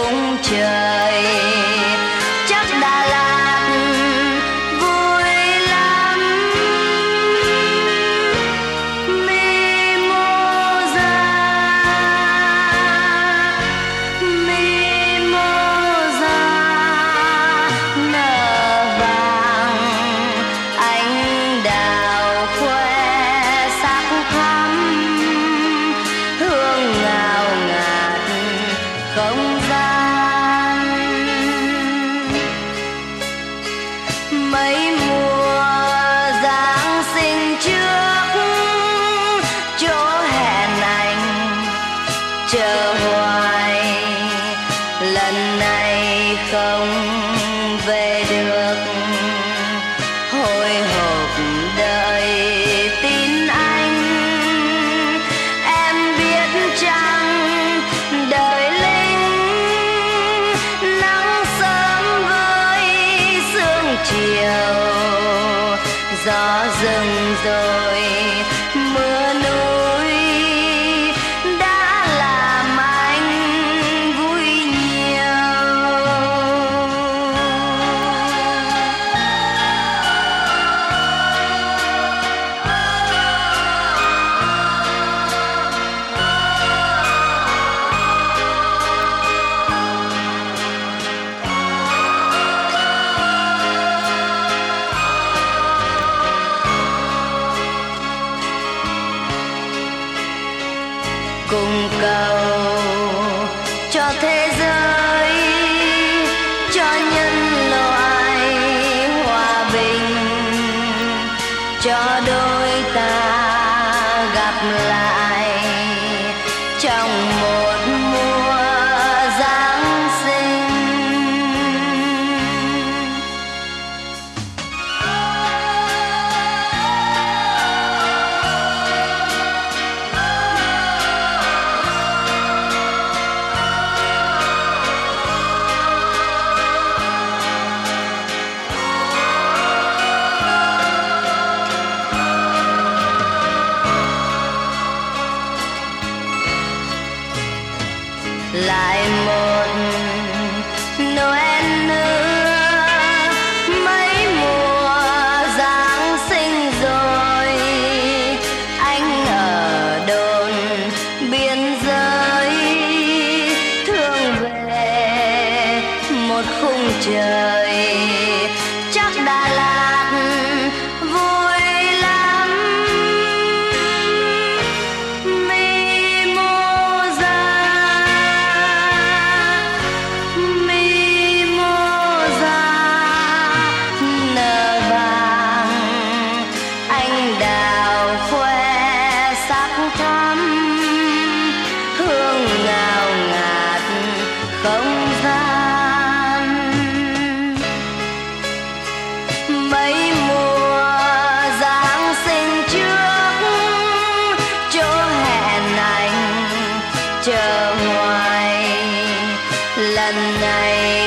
khung trời. Chắc Đà Lạt vui lắm. Mimosa, Mimosa nở vàng, anh đào khoe sắc thắm, hương ngào ngạt không gian. Mấy mùa Giáng sinh trước, chỗ hẹn anh chờ hoài, lần này không về được. Hồi hộp đợi tin anh, em biết chăng đời lính nắng sớm với sương chiều, gió rừng rồi mưa núi đã làm anh vui nhiều. Cùng cầu cho thế giới, cho nhân loại hòa bình, cho đôi ta gặp lại trong một mùa Giáng sinh. Lại một Noel nữa, mấy mùa Giáng sinh rồi, anh ở đồn biên giới, thương về một khung trời. Chắc Đà Lạt vui lắm. Mimosa, Mimosa nở vàng, anh đào khoe sắc thắm, hương ngào ngạt không gian. Mấy mùa Giáng sinh trước, chỗ hẹn anh chờ hoài, lần này